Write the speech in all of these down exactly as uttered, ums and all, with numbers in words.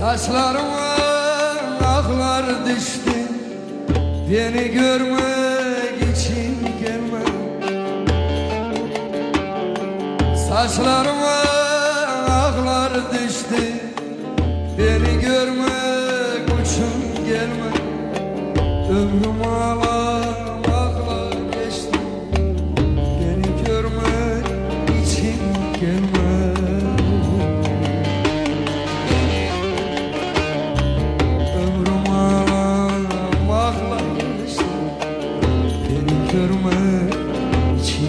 Saçlarıma aklar düştü, beni görmek için gelme. Saçlarıma aklar düştü, beni görmek için gelme. Ömrüm ağlamakla geçti, beni görmek için gelme. Görmek için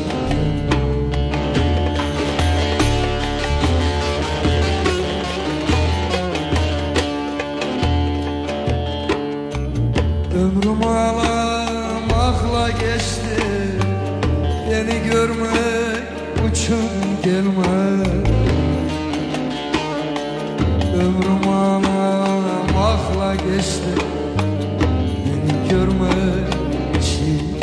ömrüm ağlamakla geçti, beni görmek için gelme. Ömrüm ağlamakla geçti, beni görmek için.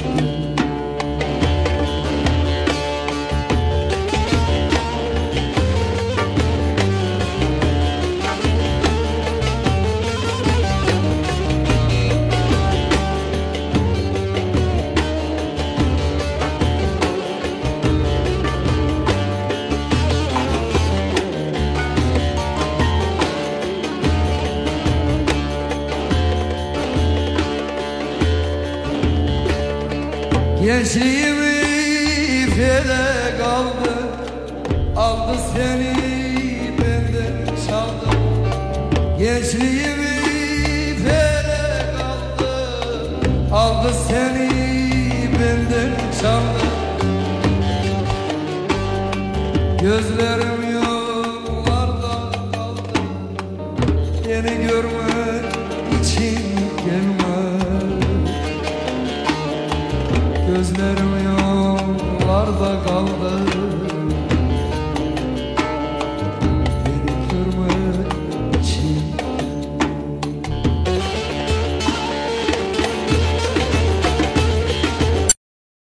Gençliğimi fede kaldı, aldı seni benden çaldı. Gençliğimi fede kaldı, aldı seni benden çaldı. Gözlerim